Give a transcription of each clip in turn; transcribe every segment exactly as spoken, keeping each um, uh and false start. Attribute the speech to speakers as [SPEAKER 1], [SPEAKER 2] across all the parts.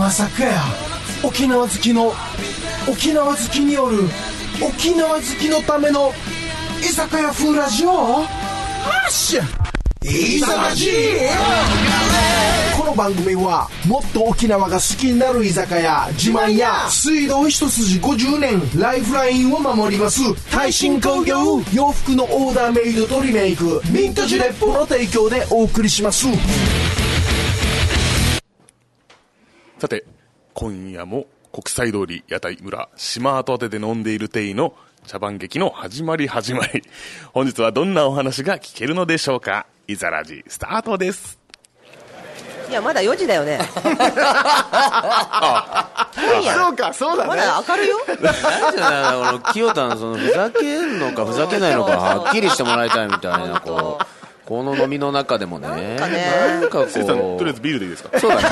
[SPEAKER 1] まさかや沖縄好きの沖縄好きによる沖縄好きのための居酒屋風ラジオ。はっしゃいざまじ。この番組はもっと沖縄が好きになる居酒屋自慢や水道一筋ごじゅうねんライフラインを守ります耐震工業洋服のオーダーメイドとリメイクミントジレッポの提供でお送りします。
[SPEAKER 2] さて今夜も国際通り屋台村島跡宛てで飲んでいる店員の茶番劇の始まり始まり。本日はどんなお話が聞けるのでしょうか。いざらじスタートです。
[SPEAKER 3] いやまだよじだよね。
[SPEAKER 2] あ
[SPEAKER 1] そうかそうだね。
[SPEAKER 3] まだ明るいよ。
[SPEAKER 4] なんじゃないのこの清田のそのふざけんのかふざけないのかはっきりしてもらいたいみたいなこうこの飲みの中でもね
[SPEAKER 3] なんかね
[SPEAKER 4] なんかこう
[SPEAKER 2] せいさんとりあえずビールでいいですか。
[SPEAKER 4] そうだね。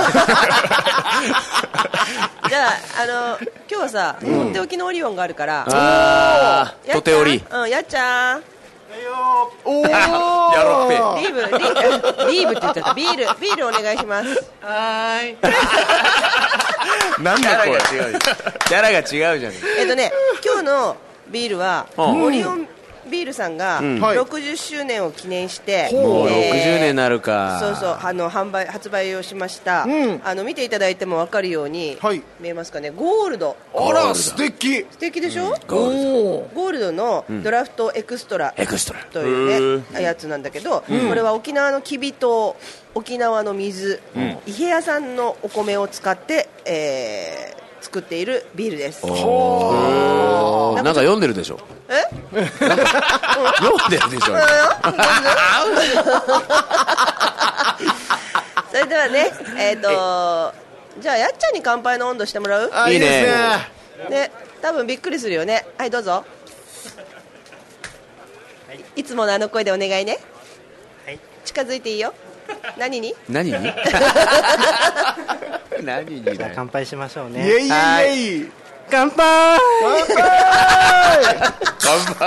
[SPEAKER 3] じゃああの今日はさ、うん、とっておきのオリオンがあるから
[SPEAKER 4] あーとっており
[SPEAKER 3] うんやっちゃん
[SPEAKER 1] おー
[SPEAKER 2] やろっ
[SPEAKER 3] リーブリーブリーブって言っちゃったビールビールお願いします。
[SPEAKER 4] はーい。
[SPEAKER 2] なんだこれ。
[SPEAKER 4] キャラが違うじゃん。
[SPEAKER 3] えっとね今日のビールは、うん、オリオンビールさんがろくじゅっしゅうねんを記念して、
[SPEAKER 4] うん、もうろくじゅうねんになるか。
[SPEAKER 3] そうそうあの販売発売をしました、うん、あの見ていただいても分かるように、はい、見えますかねゴールド。
[SPEAKER 1] あら素敵
[SPEAKER 3] 素敵でしょ、うん、
[SPEAKER 4] ゴールド
[SPEAKER 3] ゴールドのドラフトエクストラというね、やつなんだけど、うん、これは沖縄のきび糖沖縄の水、うん、伊平屋さんのお米を使って、えー作っているビールです。
[SPEAKER 4] おなんか読んでるでしょ。
[SPEAKER 3] え
[SPEAKER 4] なんか読んでるでしょ。
[SPEAKER 3] それではねえっ、ー、とじゃあやっちゃんに乾杯の温度してもらう。
[SPEAKER 4] あいいね。
[SPEAKER 3] ね多分びっくりするよね。はいどうぞ、はい、いつものあの声でお願いね、はい、近づいていいよ。何に
[SPEAKER 4] 何に何に
[SPEAKER 5] じゃあ乾杯しましょうね。
[SPEAKER 1] イエイイエイ
[SPEAKER 4] 乾杯
[SPEAKER 1] 乾杯
[SPEAKER 4] 乾杯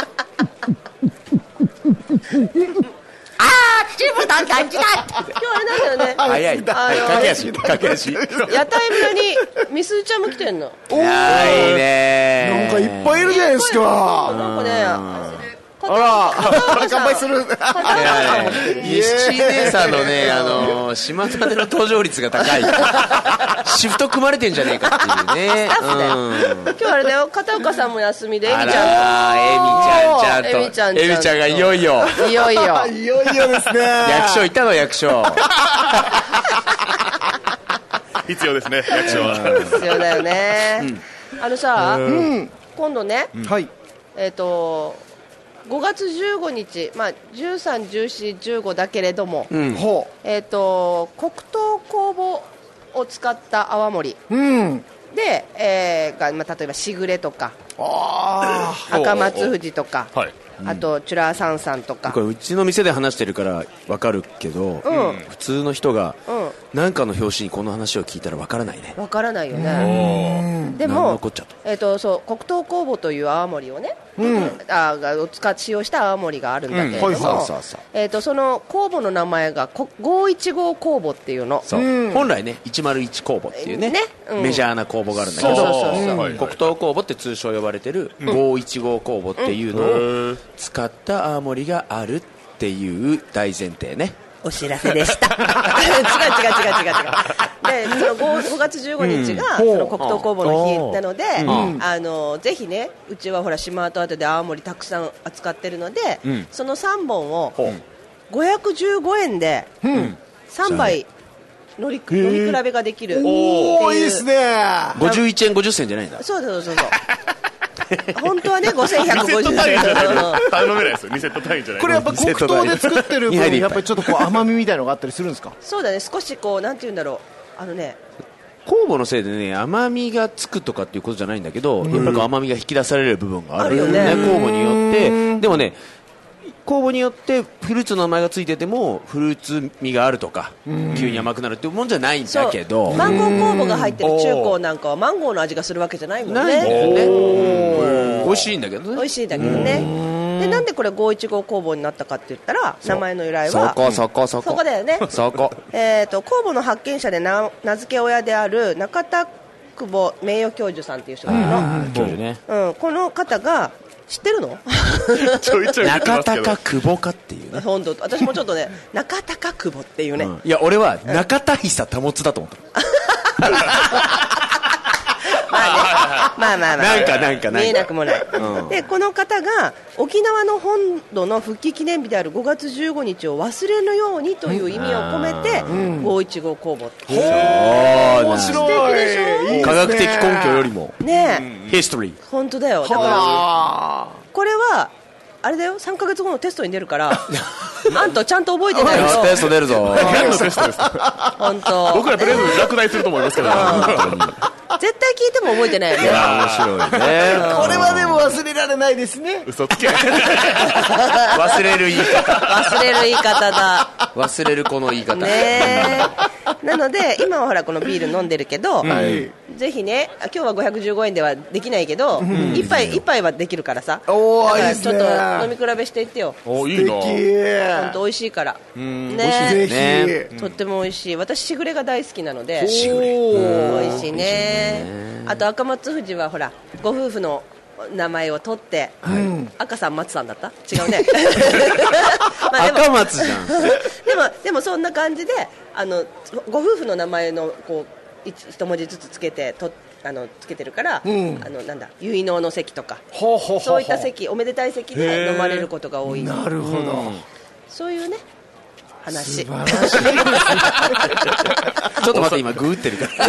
[SPEAKER 3] あーチームだ感じだ。今日あれなんだよね。
[SPEAKER 4] 早い駆け足駆け足
[SPEAKER 3] 屋台村にみすーちゃんも来てんの。
[SPEAKER 4] おーいいね
[SPEAKER 1] なんかいっぱいいるじゃないですか。
[SPEAKER 3] なんかね
[SPEAKER 1] あら乾杯する。
[SPEAKER 4] 西姉さんのねあの島田での登場率が高い。シフト組まれてんじゃねえかっていうね。
[SPEAKER 3] 今日あれだよ片岡さんも休みでエミちゃんと
[SPEAKER 4] あらエミちゃんちゃんと
[SPEAKER 3] エミちゃん
[SPEAKER 4] がいよいよ
[SPEAKER 3] いよいよ
[SPEAKER 1] いよいよですね。
[SPEAKER 4] 役所いたの役所。
[SPEAKER 2] 必要ですね役所は。
[SPEAKER 3] 必要だよね。あのさ今度ね
[SPEAKER 1] はい
[SPEAKER 3] えっとごがつじゅうごにち、まあ、じゅうさん、じゅうよん、じゅうごだけれども、うん、えー、と黒糖酵母を使った泡盛、うん、で、えーがまあ、例えばしぐれとか
[SPEAKER 1] あ
[SPEAKER 3] 赤松富士とか、
[SPEAKER 2] はい、
[SPEAKER 3] あとチュラーサンサンとか。
[SPEAKER 4] これうちの店で話してるから分かるけど、うん、普通の人が何かの表紙にこの話を聞いたら分からないね。
[SPEAKER 3] 分からないよね。でも、えー、とそう黒糖酵母という泡盛をね、うん、あを使って使用した泡盛があるんだけれども、えー、とその酵母の名前がごひゃくじゅうご酵母っていうの。
[SPEAKER 4] そう、うん、本来ねいちまるいち酵母っていう ね, ね、うん、メジャーな酵母があるんだけど、そうそうそうそう、黒糖酵母って通称呼ばれてるごひゃくじゅうご酵母っていうのを使った泡盛があるっていう大前提ね。
[SPEAKER 3] お知らせでした。違う違う違う違う違う。で、その 5, ごがつじゅうごにちが、うん、その黒糖酵母の日なので、うん、あのぜひねうちはほら島跡跡で泡盛たくさん扱ってるので、うん、そのさんぼんをごひゃくじゅうごえんでさんばい乗り、乗り比べができる。
[SPEAKER 1] おーいいですね。
[SPEAKER 4] ごじゅういちえんごじゅっせんじゃないんだ。
[SPEAKER 3] そうそうそうそう。本当はねごせんひゃくごじゅうえん
[SPEAKER 2] 頼めないですよ。にセット単位じゃない。
[SPEAKER 1] これやっぱ黒糖で作ってる分やっぱりちょっとこう甘みみたいのがあったりするんですか。
[SPEAKER 3] そうだね少しこうなんていうんだろうあのね
[SPEAKER 4] 酵母のせいでね甘みがつくとかっていうことじゃないんだけど、うん、やっぱり甘みが引き出される部分があるよね、酵母によって。でもね酵母によってフルーツの名前がついててもフルーツ味があるとか急に甘くなるっていうもんじゃないんだけど、
[SPEAKER 3] マンゴー酵母が入ってる中高なんかはマンゴーの味がするわけじゃないもんね。
[SPEAKER 4] ないんだよね。美味しいんだけどね。
[SPEAKER 3] 美味しいんだけどね。 でなんでこれごーいちご工房になったかって言ったら、名前の由来は
[SPEAKER 4] そこそこそこ
[SPEAKER 3] そこだよね。
[SPEAKER 4] そこ
[SPEAKER 3] えーと工房の発見者で 名, 名付け親である中田久保名誉教授さんっていう人がいるの、
[SPEAKER 4] 教授ね、
[SPEAKER 3] うん、この方が知ってるの
[SPEAKER 2] ちょいちょい言ってま
[SPEAKER 4] 中
[SPEAKER 2] すけど
[SPEAKER 4] 田か久保かっていうね、
[SPEAKER 3] 本当私もちょっとね中田か久保っていうね、
[SPEAKER 4] うん、いや俺は中田久保だと思った
[SPEAKER 3] まあまあまあ、
[SPEAKER 4] なんかなんかなんか
[SPEAKER 3] 見えなくもない、
[SPEAKER 4] うん、
[SPEAKER 3] でこの方が沖縄の本土の復帰記念日であるごがつじゅうごにちを忘れぬようにという意味を込めて、うん、ごーいちご工房っていう、
[SPEAKER 1] 面白い、
[SPEAKER 3] 素敵でしょ、
[SPEAKER 1] いいですね、
[SPEAKER 4] 科学的根拠よりも
[SPEAKER 3] ねえ、
[SPEAKER 4] ヒストリー、
[SPEAKER 3] 本当だよ。だからこれはあれだよ、さんかげつごのテストに出るからあんたちゃんと覚えてないと
[SPEAKER 4] テスト出るぞ
[SPEAKER 2] 何のテストですか
[SPEAKER 3] 本当
[SPEAKER 2] 僕らとりあえず落第すると思いますけど
[SPEAKER 3] 絶対聞いても覚えてないよね。
[SPEAKER 4] いや面白いね
[SPEAKER 1] これはでも忘れられないですね。
[SPEAKER 2] 嘘つけ
[SPEAKER 4] 忘れる言い方
[SPEAKER 3] 忘れる言い方だ
[SPEAKER 4] 忘れるこの言い方
[SPEAKER 3] ねえなので今はほらこのビール飲んでるけど、
[SPEAKER 4] はい、
[SPEAKER 3] ぜひね、今日はごひゃくじゅうごえんではできないけど、うん、一杯一杯はできるからさ、
[SPEAKER 1] おー、
[SPEAKER 3] だから
[SPEAKER 1] いいですね、
[SPEAKER 3] ちょっと飲み比べしていってよ。
[SPEAKER 2] おいいな、
[SPEAKER 3] 本当美味しいから、
[SPEAKER 4] うん
[SPEAKER 3] ね、
[SPEAKER 1] ぜひ、
[SPEAKER 3] とっても美味しい。私しぐれが大好きなので、
[SPEAKER 1] しぐれ
[SPEAKER 3] 美味しいね。あと赤松富士はほらご夫婦の名前を取って、はい、赤さん松さんだった違うねまあでも
[SPEAKER 4] 赤松じゃん
[SPEAKER 3] でもでもそんな感じで、あのご夫婦の名前のこう一文字ずつつけてとあのつけてるから、うん、あのなんだ結納の席とか
[SPEAKER 1] ほうほうほうほう、
[SPEAKER 3] そういった席、おめでたい席で飲まれることが多い。
[SPEAKER 1] なるほど、うん、
[SPEAKER 3] そういうね話。
[SPEAKER 1] 素晴らしいですね
[SPEAKER 4] ちょっと待って今グーってるから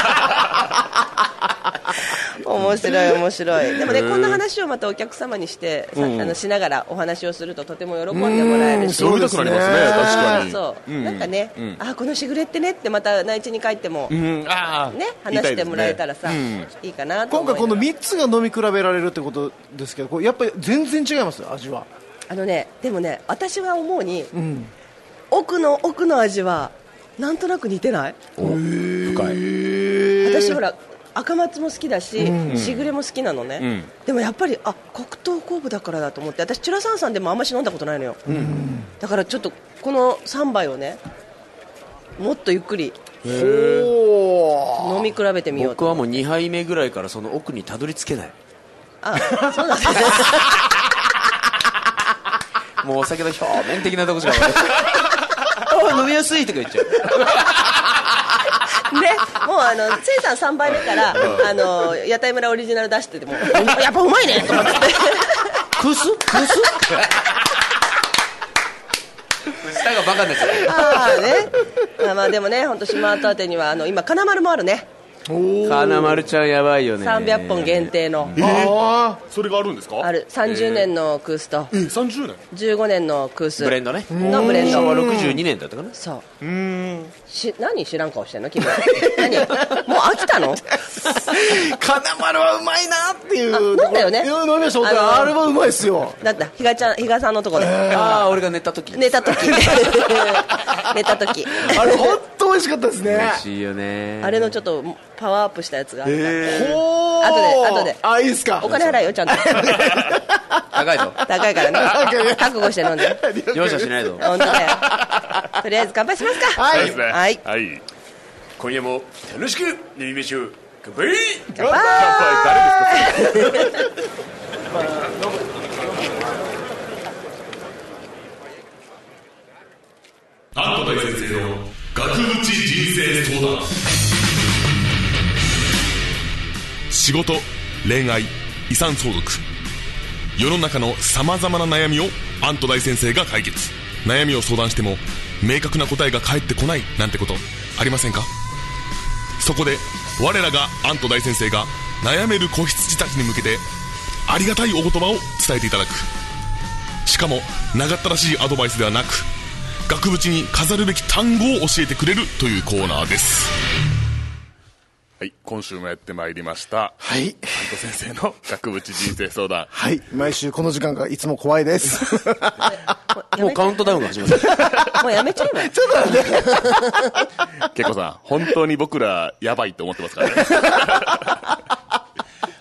[SPEAKER 3] 面白い面白い。でもね、こんな話をまたお客様にして、うん、あのしながらお話をするととても喜んでもらえるし、
[SPEAKER 2] 飲みたくなりますね、確かに。
[SPEAKER 3] そう、うん、なんかね、うん、あこのしぐれってねってまた内地に帰っても、うん、あね話してもらえたらさ、いいね、いいかなと思いながら。
[SPEAKER 1] 今回このみっつが飲み比べられるってことですけど、これやっぱり全然違います味は。
[SPEAKER 3] あのね、でもね私は思うに、うん、奥の奥の味はなんとなく似てない？
[SPEAKER 4] 深
[SPEAKER 3] い。私ほら赤松も好きだし、うん、しぐれも好きなのね、うん、でもやっぱりあ黒糖酵母だからだと思って、私チュラサンさんでもあんまし飲んだことないのよ、うん、だからちょっとこのさんばいをねもっとゆっくり飲み比べてみようと。
[SPEAKER 4] 僕はもうにはいめぐらいからその奥にたどり着けない。
[SPEAKER 3] あそうなんですね
[SPEAKER 4] もうお酒の表面的なとこしか分からない飲みやすいとか言っちゃう
[SPEAKER 3] ね、もうあのせいさんさんばいめからあの屋台村オリジナル出しててもやっぱうまいねと思って
[SPEAKER 4] クスクス舌がバカになっちゃう。
[SPEAKER 3] ああね、あまあでもね本当島跡宛てにはあの今金丸もあるね。
[SPEAKER 4] 金丸ちゃんやばいよね。
[SPEAKER 3] さんびゃっぽん限定の、
[SPEAKER 2] えー、それがあるんですか？
[SPEAKER 3] ある。さんじゅうねんのクースと、
[SPEAKER 2] えー、さんじゅうねん
[SPEAKER 3] じゅうごねんのクース
[SPEAKER 4] ブレンドね
[SPEAKER 3] のブレンド。
[SPEAKER 4] 昭和ろくじゅうにねんだったかな。
[SPEAKER 3] そう。
[SPEAKER 4] うーん
[SPEAKER 3] し何知らん顔してんの君何もう飽きたの？
[SPEAKER 1] 金丸はうまいなっていう。
[SPEAKER 3] 飲んだよね。
[SPEAKER 1] 飲みました。あ, あれはうまいっすよ。
[SPEAKER 3] だった比嘉ちゃん比嘉さんのとこで、
[SPEAKER 4] えー、ああ俺が寝た時
[SPEAKER 3] 寝た時寝た時
[SPEAKER 1] あれ本当美味しかったですね。
[SPEAKER 4] 美味しいよね。
[SPEAKER 3] あれのちょっとパワーアップしたやつがあるから、
[SPEAKER 1] えー、ほー
[SPEAKER 3] 後で後で
[SPEAKER 1] あいいですか。
[SPEAKER 3] お金払いよちゃんと
[SPEAKER 4] 高いぞ
[SPEAKER 3] 高いからね覚悟して飲んで
[SPEAKER 4] 容赦しないぞ
[SPEAKER 3] 本当だよ。とりあえず乾杯しますか。
[SPEAKER 2] はい、
[SPEAKER 3] はい、
[SPEAKER 2] はい、
[SPEAKER 4] 今夜も楽しく飲みましょう。乾杯
[SPEAKER 3] 乾杯。
[SPEAKER 2] 誰ですか安藤大先生の額縁人生相談。仕事、恋愛、遺産相続、世の中のさまざまな悩みを安藤大先生が解決。悩みを相談しても明確な答えが返ってこないなんてことありませんか？そこで我らが安藤大先生が悩める子羊たちに向けてありがたいお言葉を伝えていただく。しかも長ったらしいアドバイスではなく、額縁に飾るべき単語を教えてくれるというコーナーです。はい、今週もやってまいりました。
[SPEAKER 1] はい、
[SPEAKER 2] 安藤先生の額縁人生相談。
[SPEAKER 1] はい、毎週この時間がいつも怖いです
[SPEAKER 4] もうカウントダウンが始まる
[SPEAKER 3] もうやめちゃえば
[SPEAKER 1] ちょっと待って
[SPEAKER 2] けっこさん本当に僕らやばいと思ってますからね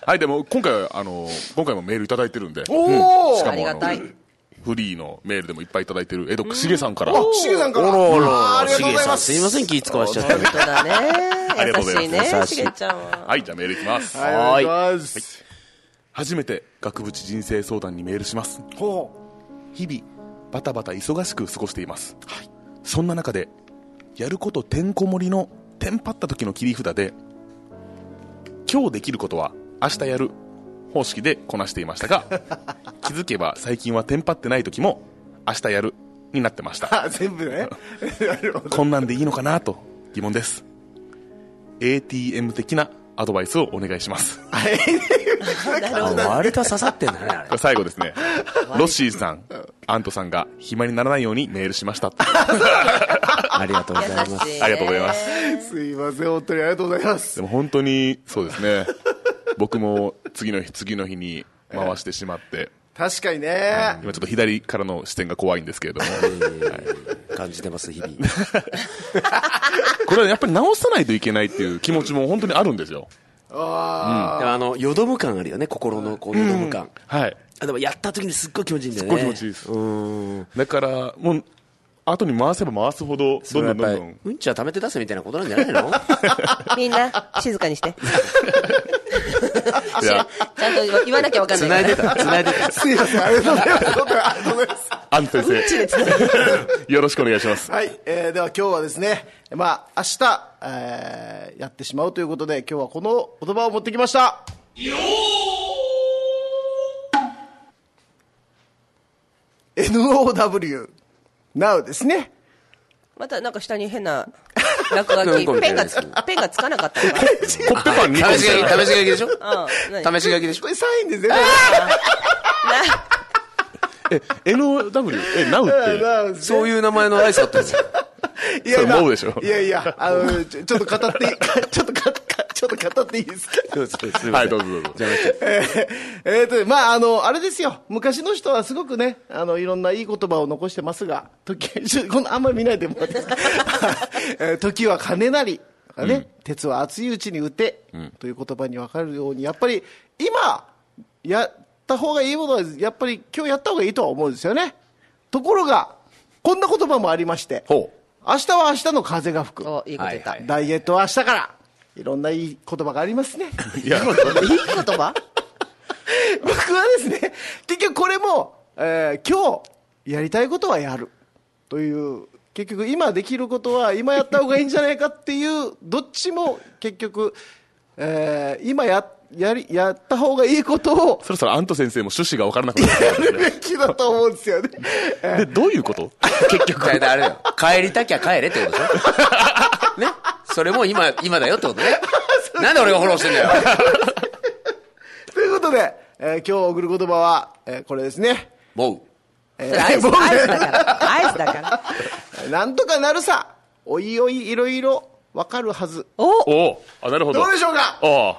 [SPEAKER 2] はい、でも今回はあの今回もメールいただいてるんで、
[SPEAKER 1] おお、
[SPEAKER 2] しかも
[SPEAKER 3] ありがたい
[SPEAKER 2] フリーのメールでもいっぱいいただいてる江戸しげさんから、
[SPEAKER 1] しげさんから、
[SPEAKER 4] おろおろ
[SPEAKER 1] ありがとうございます。
[SPEAKER 4] すいません、気使わしちゃったみ
[SPEAKER 3] 本当だね。
[SPEAKER 2] ありがとうございます
[SPEAKER 3] 優しいね、
[SPEAKER 4] 優しい
[SPEAKER 3] しげちゃんは。
[SPEAKER 2] はい、じゃあメールいきます。
[SPEAKER 1] はい、お願いします。
[SPEAKER 2] 初めて額縁人生相談にメールします。
[SPEAKER 1] ほ
[SPEAKER 2] 日々バタバタ忙しく過ごしています、はい、そんな中でやることてんこ盛りのテンパった時の切り札で、今日できることは明日やる方式でこなしていましたが気づけば最近はテンパってない時も明日やるになってました。
[SPEAKER 1] う。全部ね。なるほど。
[SPEAKER 2] こんなんでいいのかなと疑問です。 エーティーエム 的なアドバイスをお願いします。
[SPEAKER 4] 割と刺さってんだね、あれ。
[SPEAKER 2] 最後ですね、ロッシーさん、アントさんが暇にならないようにメールしました。
[SPEAKER 4] ありがとうございます。
[SPEAKER 3] 優しいね。
[SPEAKER 2] ありがとうございます。
[SPEAKER 1] すいません、本当にありがとうございます。
[SPEAKER 2] でも本当にそうですね僕も次の日次の日に回してしまって、
[SPEAKER 1] 確かにね。
[SPEAKER 2] 今ちょっと左からの視点が怖いんですけれども、
[SPEAKER 4] はい、感じてます日々
[SPEAKER 2] これはやっぱり直さないといけないっていう気持ちも本当にあるんですよ。
[SPEAKER 1] あ
[SPEAKER 4] でもあのよどむ感あるよね、心のこうよどむ感、
[SPEAKER 2] はい
[SPEAKER 4] あでもやった時にすっごい気持ちいいんだよね。
[SPEAKER 2] すっごい気持ちいいです。
[SPEAKER 4] うん
[SPEAKER 2] だからもう後に回せば回すほどどんどんどんどん
[SPEAKER 4] うんちは溜めて出せみたいなことなんじゃないの
[SPEAKER 3] みんな静かにして
[SPEAKER 2] いや
[SPEAKER 3] ちゃんと言わなきゃ分かんない
[SPEAKER 4] 繋いでた繋いでた
[SPEAKER 1] すいません、ありがとうございます。本当にありがとうございます。
[SPEAKER 2] アント先生よろしくお願いします。
[SPEAKER 1] はい、えー、では今日はですね、まあ明日、えー、やってしまうということで、今日はこの言葉を持ってきました。エヌオーダブリュー Now ですね。
[SPEAKER 3] またなんか下に変な落書きペンがつペンがつかなかったのか
[SPEAKER 2] コッペパンにこ
[SPEAKER 4] 試し書き試し書きでしょ
[SPEAKER 3] うん何
[SPEAKER 4] 試し書きでしょ
[SPEAKER 1] これサインですね。
[SPEAKER 2] え エヌオーダブリュー え Now って
[SPEAKER 4] そういう名前のアイスだったんですよ。
[SPEAKER 1] いや
[SPEAKER 2] それ思うでしょ。
[SPEAKER 1] いやいや、あの、ちょちょっと語っていい、ちょっとか、かちょっと語っていいですか。
[SPEAKER 4] そうそうすいません
[SPEAKER 2] はい、どうぞどうぞ。
[SPEAKER 4] じゃあ
[SPEAKER 1] えーえーと、まあ、あの、あれですよ。昔の人はすごくね、あの、いろんないい言葉を残してますが、時、ちょこのあんまり見ないでもらっていいですか。えー時は金なり、とかね、うん、鉄は熱いうちに打て、うん、という言葉に分かるように、やっぱり今、やった方がいいものは、やっぱり今日やった方がいいとは思うんですよね。ところが、こんな言葉もありまして、
[SPEAKER 2] ほう。
[SPEAKER 1] 明日は明日の風が吹く。
[SPEAKER 3] おいいこと言った、
[SPEAKER 4] はいはい、
[SPEAKER 1] ダイエットは明日から。いろんないい言葉がありますね。
[SPEAKER 2] いや、いい言
[SPEAKER 3] 葉
[SPEAKER 1] 僕はですね、結局これも、えー、今日やりたいことはやるという、結局今できることは今やった方がいいんじゃないかっていう、どっちも結局、えー、今ややりやった方がいいことを
[SPEAKER 2] そろそろアント先生も趣旨が分からなくなって
[SPEAKER 1] やるべきだと思うんですよね。
[SPEAKER 2] でどういうこと結局
[SPEAKER 4] あれよ帰りたきゃ帰れってことでしょね、それも今今だよってことね。なんで俺がフォローしてんだよ
[SPEAKER 1] ということで、えー、今日送る言葉は、えー、これですね。
[SPEAKER 4] もう、
[SPEAKER 1] えー、
[SPEAKER 3] アイスアイスだからアイスだから
[SPEAKER 1] なんとかなるさ、おいおいいろいろわかるはず。
[SPEAKER 3] お
[SPEAKER 2] おあ、なるほど。
[SPEAKER 1] どうでしょうか。
[SPEAKER 2] あ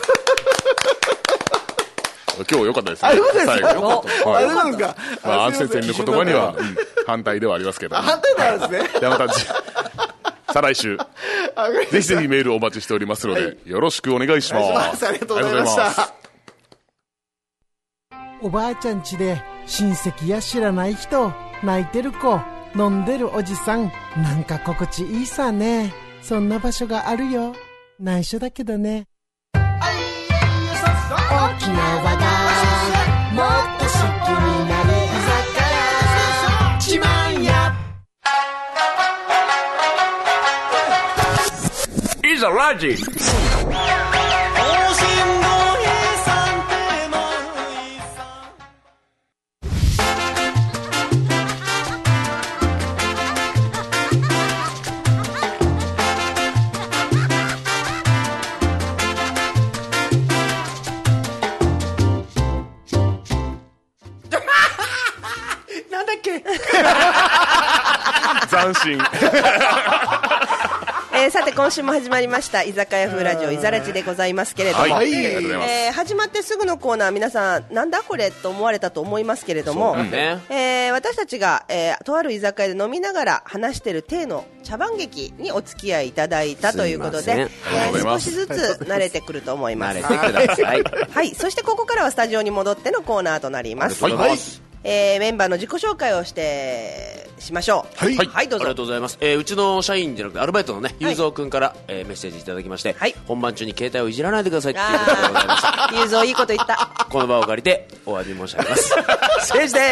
[SPEAKER 2] 今日良かったですね。
[SPEAKER 1] あ、よかったですか。
[SPEAKER 2] 最後
[SPEAKER 1] あ、よかったですか。
[SPEAKER 2] まあ、アン先生の言葉には、うん、反対ではありますけど。
[SPEAKER 1] 反対なんですね。
[SPEAKER 2] ではまた、再来週、ぜひぜひメールお待ちしておりますので、はい、よろしくお願いします。
[SPEAKER 1] お願いします。ありがとうございました。
[SPEAKER 5] おばあちゃん家で親戚や知らない人、泣いてる子、飲んでるおじさん、なんか心地いいさね。そんな場所があるよ。内緒だけどね。沖縄がもっと好きになる居酒屋自慢や。
[SPEAKER 2] いざラジ
[SPEAKER 3] ええー、さて今週も始まりました居酒屋風ラジオいざらちでございますけれども、
[SPEAKER 2] はい、ありがとうございます。
[SPEAKER 3] えー、始まってすぐのコーナー、皆さんなんだこれと思われたと思いますけれども、
[SPEAKER 4] ね
[SPEAKER 3] えー、私たちが、えー、とある居酒屋で飲みながら話している体の茶番劇にお付き合いいただいたということで、
[SPEAKER 4] すいません
[SPEAKER 3] え
[SPEAKER 2] ありがとうございます
[SPEAKER 3] ー少しずつ慣れてくると思います。
[SPEAKER 4] 慣れてください。
[SPEAKER 3] はい、そしてここからはスタジオに戻ってのコーナーとなります。
[SPEAKER 4] ありがとうございます。
[SPEAKER 3] えー、メンバーの自己紹介をしてしましょう。
[SPEAKER 1] はい
[SPEAKER 3] はい、どうぞ。
[SPEAKER 4] ありがとうございます、えー、うちの社員じゃなくてアルバイトのね、ゆうぞうくんから、えーメッセージいただきまして、
[SPEAKER 3] はい
[SPEAKER 4] 本番中に携帯をいじらないでくださいっていうことでございました。
[SPEAKER 3] あー、ゆうぞういいこと言った。
[SPEAKER 4] この場を借りてお詫び申し上げますせいじでー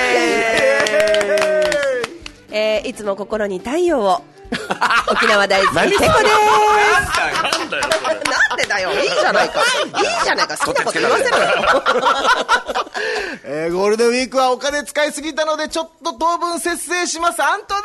[SPEAKER 4] す、
[SPEAKER 3] えー、いつも心に太陽を沖縄大好きケコです。
[SPEAKER 2] なんだよ
[SPEAKER 3] なんでだよ、いいじゃないか、いいじゃないか、好きなこと言わせろよ。
[SPEAKER 1] えーゴールデンウィークはお金使いすぎたのでちょっと当分節制します。アントだ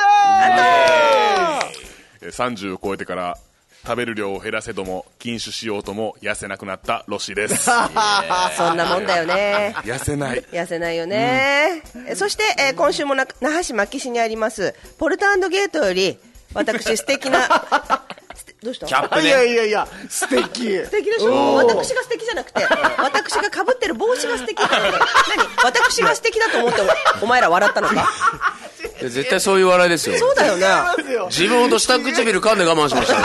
[SPEAKER 2] えーさんじゅうを超えてから食べる量を減らせども禁酒しようとも痩せなくなったロシです
[SPEAKER 3] そんなもんだよね。
[SPEAKER 2] 痩せない。
[SPEAKER 3] 痩せないよね、うん、そして、えー、今週もな那覇市牧市にありますポルト&ゲートより私素敵などうした
[SPEAKER 4] キャップね。
[SPEAKER 1] いやいやいや素敵
[SPEAKER 3] 素敵でしょ。私が素敵じゃなくて私が被ってる帽子が素敵なので、何私が素敵だと思ってお前ら笑ったのか。
[SPEAKER 4] いや絶対そういう笑いですよ。
[SPEAKER 3] そうだよね。
[SPEAKER 4] 自分ほど下唇噛んで我慢しましたね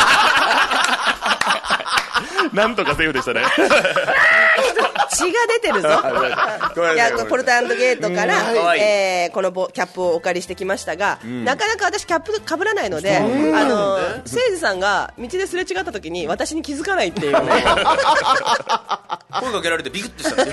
[SPEAKER 2] なんとかセーフでしたね
[SPEAKER 3] 血が出てるぞ。いやポルト&ゲートから、
[SPEAKER 4] うん
[SPEAKER 3] えー、このボキャップをお借りしてきましたが、うん、なかなか私キャップ被らないので、うん、あの誠司さんが道ですれ違った時に私に気づかないっていうね
[SPEAKER 4] 声かけられてビクッとしたね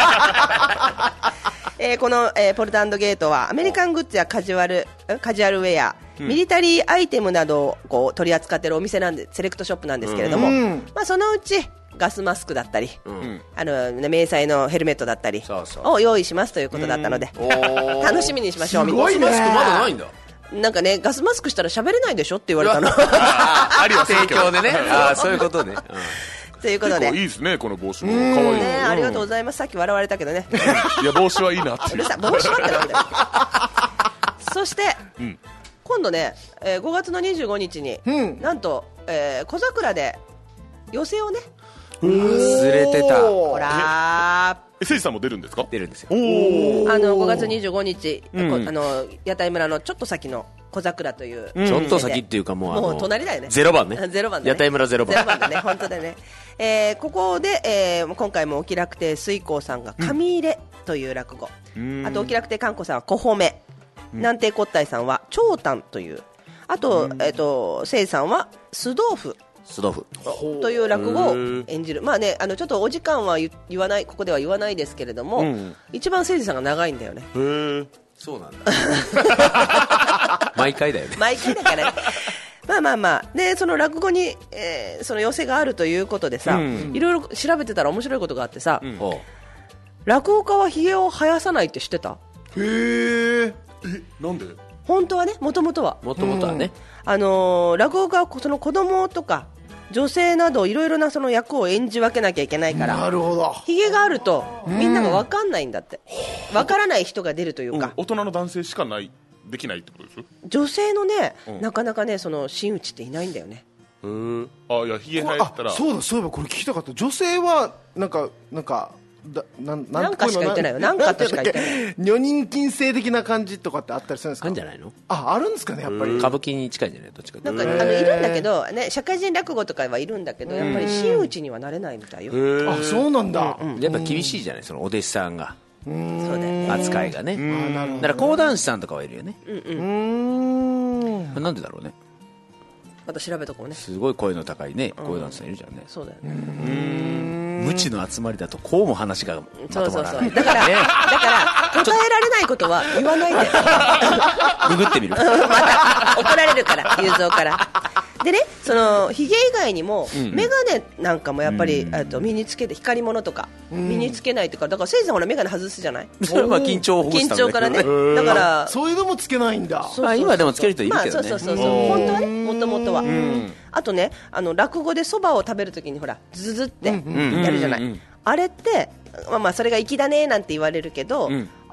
[SPEAKER 3] えー、この、えー、ポルト&ゲートはアメリカングッズやカジュアルカジュアルウェア、うん、ミリタリーアイテムなどをこう取り扱っているお店なんでセレクトショップなんですけれども、うんまあ、そのうちガスマスクだったり、うん、あの迷彩のヘルメットだったりを用意しますということだったので、うん、楽しみにしましょう。
[SPEAKER 1] すごいね。
[SPEAKER 4] ガスマスクまだないんだ。
[SPEAKER 3] なんかねガスマスクしたら喋れないでしょって言われたの。
[SPEAKER 2] ありは
[SPEAKER 4] 提供でね。ああそういうことね、うん
[SPEAKER 3] ということで
[SPEAKER 2] いいですねこの帽子も可愛い
[SPEAKER 3] ね。ありがとうございます。さっき笑われたけどね
[SPEAKER 2] いや帽子はいいなって
[SPEAKER 3] うるさい帽子はってなんだよそして、うん、今度ね、えー、ごがつのにじゅうごにちに、うん、なんと、えー、小桜で寄席をね
[SPEAKER 4] 忘れてた。
[SPEAKER 3] ほら
[SPEAKER 2] ーえせいじさんも出るんですか。
[SPEAKER 4] 出るんですよ。
[SPEAKER 3] おあのごがつにじゅうごにち、うん、あの屋台村のちょっと先の小桜という、
[SPEAKER 4] うん、ちょっと先っていうかもうあの
[SPEAKER 3] もう隣だよね。
[SPEAKER 4] ゼロばんね。
[SPEAKER 3] ゼロばんだね。
[SPEAKER 4] 屋台村ゼロばん。
[SPEAKER 3] ゼロばんだね本当だね。えー、ここで、えー、今回もお気楽亭水光さんが紙入れという落語、うん、あとお気楽亭かんこさんは小褒め、うん、南亭骨体さんは長短という、あと、うん、えっ、ー、とせいさんは酢豆腐
[SPEAKER 4] 酢豆腐
[SPEAKER 3] という落語を演じる。まあね、あのちょっとお時間は言わない、ここでは言わないですけれども、うん、一番誠司さんが長いんだよね。
[SPEAKER 4] へー、そうなんだ毎回だよね。
[SPEAKER 3] 毎回だからねまあまあまあでその落語に、えー、その寄せがあるということでさ、うん、いろいろ調べてたら面白いことがあってさ、うん、落語家はひげを生やさないって知ってた？
[SPEAKER 1] へー、
[SPEAKER 2] え、なんで？
[SPEAKER 3] 本当はね、もともとは
[SPEAKER 4] もともとはね、
[SPEAKER 3] うん、あのー、落語家はその子供とか女性などいろいろなその役を演じ分けなきゃいけないから、
[SPEAKER 1] なるほど、
[SPEAKER 3] ひげがあるとみんなが分かんないんだって、分からない人が出るというか、
[SPEAKER 2] うん、大人の男性しかないできないってことですよ。
[SPEAKER 3] 女性のね、
[SPEAKER 2] うん、
[SPEAKER 3] なかなかねその真打ちっていないんだよね。
[SPEAKER 2] へー、あ、いやひげ生えてたら、
[SPEAKER 1] そうだそういえばこれ聞きたかった。女性はなんかなんかだな ん,
[SPEAKER 3] なんかしか言ってないよ。なんかとしか言ってない。
[SPEAKER 1] 女人禁制的な感じとかってあったりするんですか？
[SPEAKER 4] あるんじゃないの？
[SPEAKER 1] あ、あるんですかね、やっぱり。
[SPEAKER 4] 歌舞伎に近いんじゃない？どっちかって
[SPEAKER 3] なんかあのいるんだけど、ね、社会人落語とかはいるんだけど、やっぱり真打ちにはなれないみたいよ。
[SPEAKER 1] あ、そうなんだ、
[SPEAKER 3] うんうん、
[SPEAKER 4] やっぱ厳しいじゃない、そのお弟子さんが。
[SPEAKER 3] そうだよね、
[SPEAKER 4] 扱いがね。
[SPEAKER 1] あ、なるほどね。
[SPEAKER 4] だから講談師さんとかはいるよね。
[SPEAKER 3] うんうん、
[SPEAKER 1] うーん、
[SPEAKER 4] なんでだろうね。
[SPEAKER 3] また調べとこうね。
[SPEAKER 4] すごい声の高いね講談師さんいるじゃんね。
[SPEAKER 3] そうだよね。
[SPEAKER 4] 無知の集まりだとこうも話がまとまらない。
[SPEAKER 3] そうそうそう、だから、ね、だから答えられないことは言わないで
[SPEAKER 4] ググってみる
[SPEAKER 3] また怒られるから雄三からでね、そのひげ以外にも、うん、メガネなんかもやっぱり、うん、あと身につけて光り物とか、うん、身につけないとか、だからせいじさんほらメガネ外すじゃない。
[SPEAKER 4] それは緊張をほぐすため
[SPEAKER 3] 緊張からね。だから
[SPEAKER 1] そういうのもつけないんだ。
[SPEAKER 3] そうそうそう、
[SPEAKER 4] あ、今でもつける人いるけどね。
[SPEAKER 3] まあ、そうそうそうそう、本当はね、もともとは。あとね、あの落語でそばを食べるときにほらズズってやるじゃない。あれってまあまあそれが粋だねなんて言われるけど、うん、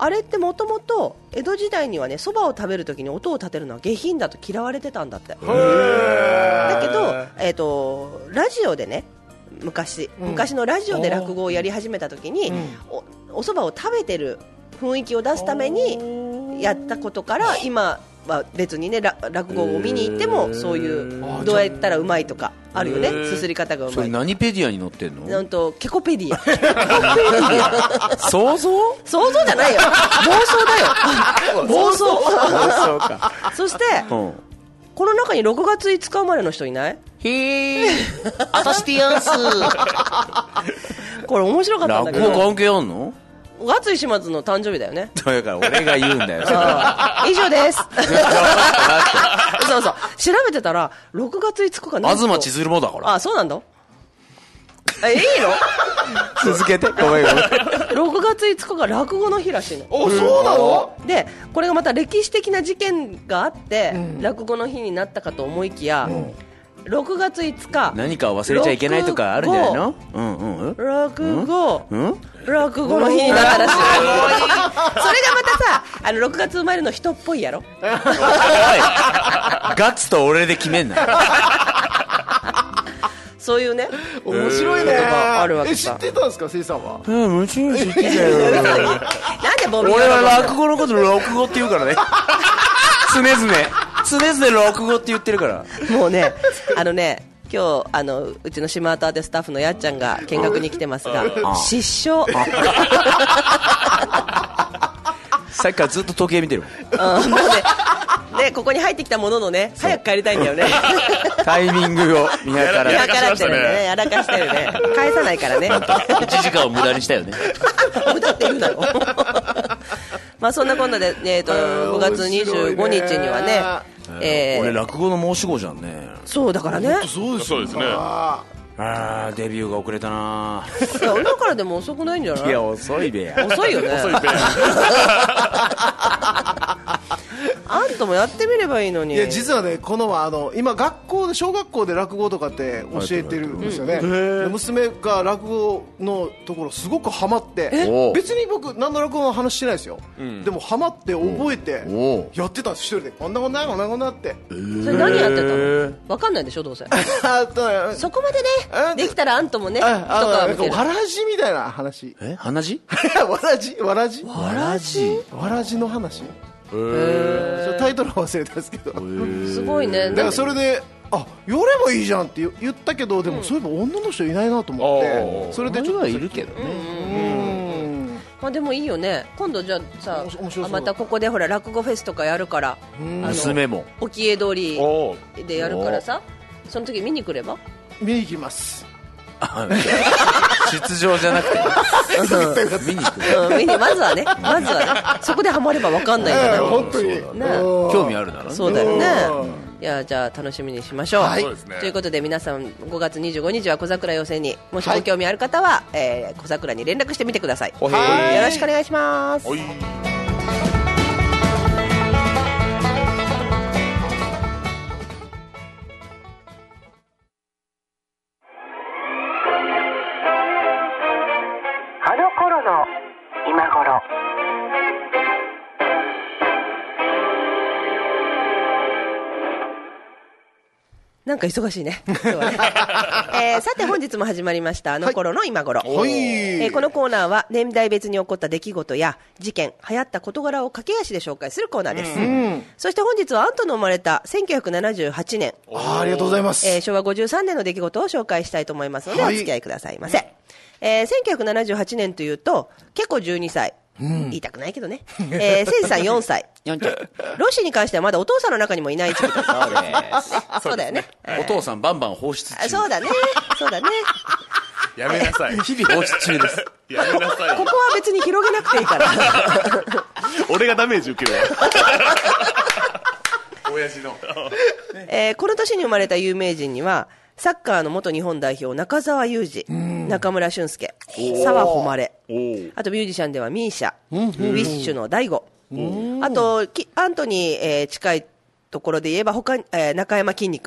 [SPEAKER 3] あれってもともと江戸時代にはね、蕎麦を食べるときに音を立てるのは下品だと嫌われてたんだって。だけど、えーと、ラジオでね、昔、うん、昔のラジオで落語をやり始めたときに、うん、お, お蕎麦を食べてる雰囲気を出すためにやったことから、今は別にね、落語を見に行ってもそういうどうやったらうまいとかあるよね。すすり方がうまい。
[SPEAKER 4] それ何ペディアに載ってんの？
[SPEAKER 3] なんとケコペディア。ケコペディア。
[SPEAKER 4] 想像？
[SPEAKER 3] 想像じゃないよ。妄想だよ。妄想。
[SPEAKER 4] 妄想か。
[SPEAKER 3] そして、うん、この中にろくがついつか生まれの人いない？
[SPEAKER 4] へー。あたしてやんす。
[SPEAKER 3] これ面白かったんだけど。
[SPEAKER 4] 落語関係あんの？
[SPEAKER 3] 勝井島津の誕生日だよね。
[SPEAKER 4] だから俺が言うんだよ。
[SPEAKER 3] 以上です。そうそう。調べてたらろくがついつかが
[SPEAKER 4] なんと東千鶴もだから。
[SPEAKER 3] あ、そうなんだ。え、いいの？
[SPEAKER 4] 続けて。ごめんごめん。
[SPEAKER 3] ろくがついつかが落語の日らしいの。
[SPEAKER 1] お、そうなの？
[SPEAKER 3] で、これがまた歴史的な事件があって、うん、落語の日になったかと思いきや、うん、ろくがついつか
[SPEAKER 4] 何かを忘れちゃいけないとかあるんじゃないの？うんうん。
[SPEAKER 3] 落語、
[SPEAKER 4] うん、
[SPEAKER 3] 落語の日になったらしい。それがまたさ、あのろくがつ生まれの人っぽいやろ。おい、
[SPEAKER 4] ガッツと俺で決めんな。
[SPEAKER 3] そういうね、
[SPEAKER 1] 面白いの
[SPEAKER 3] があるわけさ。
[SPEAKER 1] え、知ってたんですか、せいさんは？
[SPEAKER 4] うん、もちろん知ってたよ。
[SPEAKER 3] なんでボビー？
[SPEAKER 4] 俺は落語のこと落語って言うからね。常々常々落語って言ってるから。
[SPEAKER 3] もうね、あのね、今日あのうちの島アートアーテスタッフのやっちゃんが見学に来てますが、失笑。
[SPEAKER 4] さっきからずっと時計見てる。
[SPEAKER 3] うん、もうね、でここに入ってきたもののね、早く帰りたいんだよね。
[SPEAKER 4] タイミングを見計ら
[SPEAKER 3] 見計らってるね、やらかしてるね。返さないからね。
[SPEAKER 4] いちじかんを無駄にしたよね。
[SPEAKER 3] 無駄って言うなよ。まあそんなこんなで、えー、とごがつにじゅうごにちにはね、
[SPEAKER 4] えー、俺落語の申し子じゃんね。
[SPEAKER 3] そうだからね。
[SPEAKER 1] そうです、
[SPEAKER 2] そうですね。
[SPEAKER 4] あー、デビューが遅れたな。
[SPEAKER 3] いや、今からでも遅くないんじゃない？
[SPEAKER 4] いや、遅いべや。
[SPEAKER 3] 遅いよね。
[SPEAKER 2] 遅いべや。
[SPEAKER 1] あ
[SPEAKER 3] んたもやってみればいいのに。
[SPEAKER 1] いや、実はね、このあの今学校で小学校で落語とかって教えてるんですよね。で娘が落語のところすごくハマって、別に僕何の落語の話してないですよ、うん、でもハマって覚えてやってたんです。一人でこんなこんなこんなこんなって。
[SPEAKER 3] それ何やってたの？分かんないでしょ、どうせ。そこまでね、できたらあんたもね、とか見てる。
[SPEAKER 1] わらじみたいな話。
[SPEAKER 4] え、話じ
[SPEAKER 1] わらじわらじ
[SPEAKER 3] わらじ
[SPEAKER 1] わらじの話。へー、タイトルは忘れたんですけど、
[SPEAKER 3] すごいね。
[SPEAKER 1] だからそれで、あ、やればいいじゃんって言ったけど、でもそういえば女の人いないなと思って、うん、それでちょっと
[SPEAKER 4] いるけどね。
[SPEAKER 3] うん、まあ、でもいいよね。今度じゃあさ、またここでほら落語フェスとかやるから、
[SPEAKER 4] 娘も
[SPEAKER 3] 沖江通りでやるからさ、その時見に来れば？
[SPEAKER 1] 見に行きます。
[SPEAKER 4] 出場じゃなくて見に行く、
[SPEAKER 3] うん、見にまずはね、まずはね、そこでハマれば分かんないから、
[SPEAKER 1] えー、本当に、
[SPEAKER 3] ね、
[SPEAKER 4] 興味あるならね。
[SPEAKER 3] そうだよね。いや、じゃあ楽しみにしましょう、はい、ということで皆さんごがつにじゅうごにちは小桜寄せに、もしご興味ある方は、はい、えー、小桜に連絡してみてください。よろしくお願いします。今頃なんか忙しいね。今日はね。えー、さて本日も始まりましたあの頃の今頃、はい、えー、このコーナーは年代別に起こった出来事や事件、流行った事柄を駆け足で紹介するコーナーです、うん、そして本日はアントの生まれたせんきゅうひゃくななじゅうはちねん、
[SPEAKER 1] あ, ありがとうございます、
[SPEAKER 3] えー、しょうわごじゅうさんねんの出来事を紹介したいと思いますので、はい、お付き合いくださいませ。えー、せんきゅうひゃくななじゅうはちねんというと結構じゅうにさい、うん、言いたくないけどね、えー、せいじさんよんさいロッシーに関してはまだお父さんの中にもいない時期です。そうです、そうだよね、
[SPEAKER 4] えー、お父さんバンバン放出中。
[SPEAKER 3] そうだね、そうだね。
[SPEAKER 2] やめなさい。
[SPEAKER 4] 日々放出中です。
[SPEAKER 2] やめなさい。
[SPEAKER 3] ここは別に広げなくていいから。
[SPEAKER 2] 俺がダメージ受けるわ。親父の、
[SPEAKER 3] えー、この年に生まれた有名人にはサッカーの元日本代表中澤佑二、中村俊輔、澤穂希、あとミュージシャンではミーシャ、ウィッシュの大悟、あとアントニー、えー、近いところで言えば他に、えー、中山きんに君、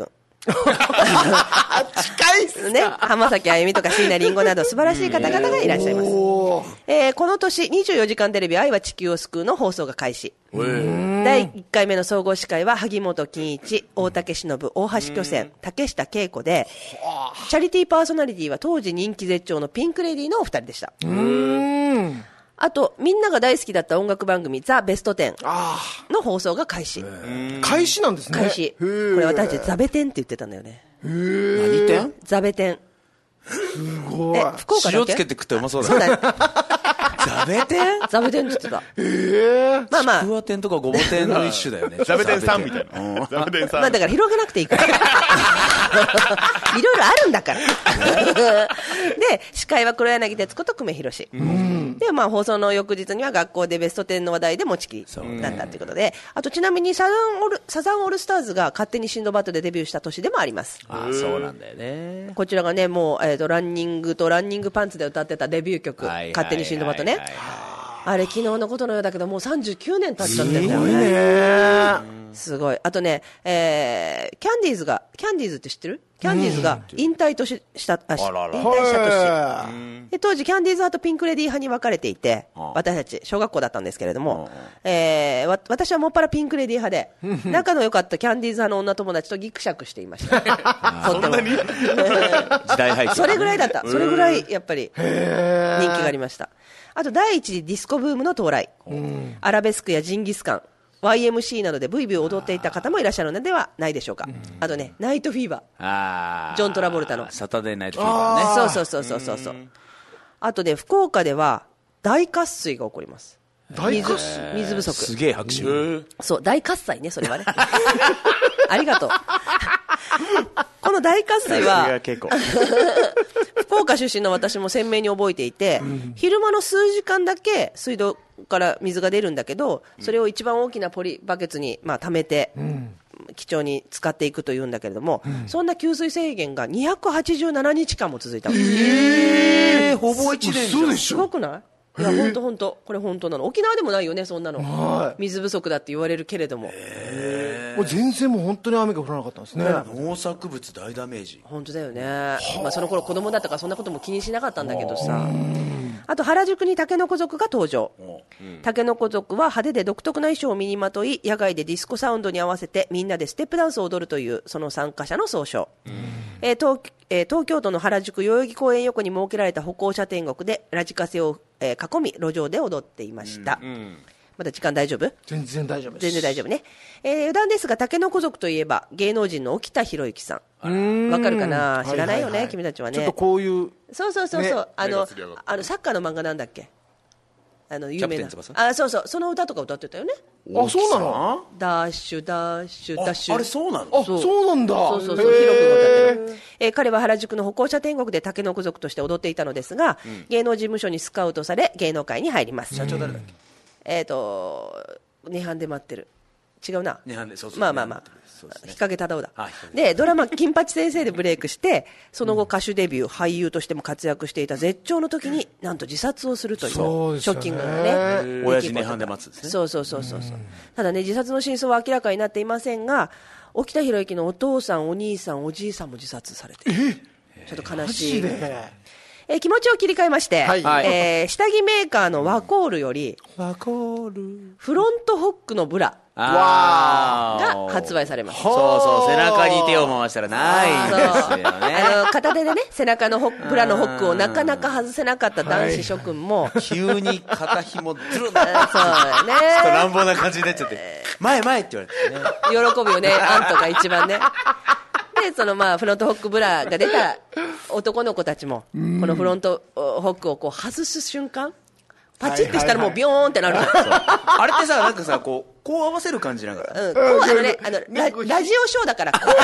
[SPEAKER 1] 近いっす
[SPEAKER 3] ね、浜崎あゆみとか椎名林檎など素晴らしい方々がいらっしゃいます。えー、この年、にじゅうよじかんテレビ愛は地球を救うの放送が開始。だいいっかいめの総合司会は萩本欽一、大竹しのぶ、大橋巨泉、竹下恵子で、チャリティーパーソナリティは当時人気絶頂のピンクレディーのお二人でした。あと、みんなが大好きだった音楽番組ザ・ベストテンの放送が開始。
[SPEAKER 1] 開始なんですね。
[SPEAKER 3] 開始。これ私たちザベテンって言ってたんだよね。
[SPEAKER 4] 何店？
[SPEAKER 3] ザベテン。
[SPEAKER 1] すごい。
[SPEAKER 3] え、福岡だっけ？
[SPEAKER 4] 塩つけて食ったらうまそうだ。
[SPEAKER 3] そうだね。
[SPEAKER 4] ザベテン？
[SPEAKER 3] ザベテンって言ってた。
[SPEAKER 1] えー、
[SPEAKER 3] まあまあ。
[SPEAKER 4] ちくわ天とかごぼ天の一種だよね。
[SPEAKER 2] ザベテンさんみたいな。ザベテンさん。
[SPEAKER 3] まあだから広げなくていいから。いろいろあるんだから。で、司会は黒柳徹子と久米宏。で、まあ放送の翌日には学校でベストテンの話題で持ちきりだったということで、あとちなみにサザンオール、サザンオールスターズが勝手にシンドバッドでデビューした年でもあります。
[SPEAKER 4] ああ、そうなんだよね。
[SPEAKER 3] こちらがね、もう、えっと、ランニングとランニングパンツで歌ってたデビュー曲、勝手にシンドバッドね。あれ昨日のことのようだけどもうさんじゅうきゅうねん経っちゃってるんだよね。すごい。あとね、えー、キャンディーズが、キャンディーズって知ってる？キャンディーズが引退としした、あ、引退した年。で、当時キャンディーズ派とピンクレディー派に分かれていて、私たち小学校だったんですけれども、えー、わ私はもっぱらピンクレディー派で、仲の良かったキャンディーズ派の女友達とギクシャクしていました。
[SPEAKER 2] そんなに
[SPEAKER 4] 時代背景。
[SPEAKER 3] それぐらいだった。それぐらいやっぱり人気がありました。あと第一次ディスコブームの到来、アラベスクやジンギスカン、ワイエムシー などでブイブイ踊っていた方もいらっしゃるのではないでしょうか。あとね、ナイトフィーバー、
[SPEAKER 4] あ
[SPEAKER 3] ジョン・トラボルタの
[SPEAKER 4] サタデーナイトフィーバーね。
[SPEAKER 3] そうそうそうそうそう。あとね、福岡では大渇水が起こります。
[SPEAKER 1] 大渇水、
[SPEAKER 3] 水、水不足。
[SPEAKER 4] すげえ拍手。
[SPEAKER 3] そう、大喝采ね、それはね。ありがとう。この大渇水は福岡出身の私も鮮明に覚えていて、うん、昼間の数時間だけ水道から水が出るんだけど、それを一番大きなポリバケツにまあ溜めて、うん、貴重に使っていくというんだけれども、うん、そんな給水制限がにひゃくはちじゅうななにちかんも続いたの。
[SPEAKER 4] えー、ほぼいちねんじゃん。
[SPEAKER 3] すごくない？いや本当本当これ本当なの。沖縄でもないよねそんなの、はい、水不足だって言われるけれども、
[SPEAKER 1] もう全然もう本当に雨が降らなかったんですね。
[SPEAKER 4] 農作物大ダメージ。
[SPEAKER 3] 本当だよね、まあ、その頃子供だったからそんなことも気にしなかったんだけどさ。あと原宿にタケノコ族が登場。タケノコ族は派手で独特な衣装を身にまとい、野外でディスコサウンドに合わせてみんなでステップダンスを踊るというその参加者の総称。えー 東, えー、東京都の原宿代々木公園横に設けられた歩行者天国でラジカセを、えー、囲み路上で踊っていました、うんうん、まだ時間大丈夫？
[SPEAKER 1] 全然大丈夫です。
[SPEAKER 3] 全然大丈夫ね、えー、余談ですがタケノコ族といえば芸能人の沖田博之さん、わかるかな？知らないよね、はいはいはい、君たちはね。
[SPEAKER 1] ちょっとこういう
[SPEAKER 3] そうそうそうそう、ね、あのあのサッカーの漫画なんだっけ、あの有名な、あ、そうそう、その歌とか歌ってたよね。
[SPEAKER 1] あ、そうなの？
[SPEAKER 3] ダッシュダッシュダッシュ。
[SPEAKER 4] あれそうなの？
[SPEAKER 1] あ、そうなんだ。
[SPEAKER 3] そうそうそう、ヒロ君が歌ってる。えー、彼は原宿の歩行者天国でタケノコ族として踊っていたのですが、うん、芸能事務所にスカウトされ芸能界に入ります。
[SPEAKER 4] 社長誰だっけ？
[SPEAKER 3] えっと涅槃で待ってる。違うな。
[SPEAKER 4] 涅槃で、そうそう。
[SPEAKER 3] まあまあまあ。日陰忠夫だ。でドラマ金八先生でブレイクしてその後歌手デビュー、うん、俳優としても活躍していた絶頂の時になんと自殺をするというショッキングなね。
[SPEAKER 4] 親父涅槃で待つんですね。
[SPEAKER 3] そうそうそうそうそう、うん、ただね自殺の真相は明らかになっていませんが、沖田博之のお父さんお兄さんおじいさんも自殺されている。ちょっと悲しい。えー、気持ちを切り替えまして、はい、えー、下着メーカーのワコールより
[SPEAKER 1] ワコール
[SPEAKER 3] フロントホックのブラが発売されます。
[SPEAKER 4] そうそう、背中に手を回したらないんですよね。
[SPEAKER 3] あの片手でね背中のホッブラのホックをなかなか外せなかった男子諸君も、
[SPEAKER 4] はい、急に肩紐ずるんだ
[SPEAKER 3] そうだね、
[SPEAKER 4] ちょっと乱暴な感じになっちゃって、前前って言われてね、
[SPEAKER 3] 喜ぶよねあんとが一番ね。でそのまあフロントホックブラが出た男の子たちもこのフロントホックをこう外す瞬間パチッとしたらもうビヨーンってなる、はいはいはい、
[SPEAKER 4] あれってさなんかさこうこう合わせる感じながら、
[SPEAKER 3] うん、こうあのねあの ラ, ラジオショーだからこうこ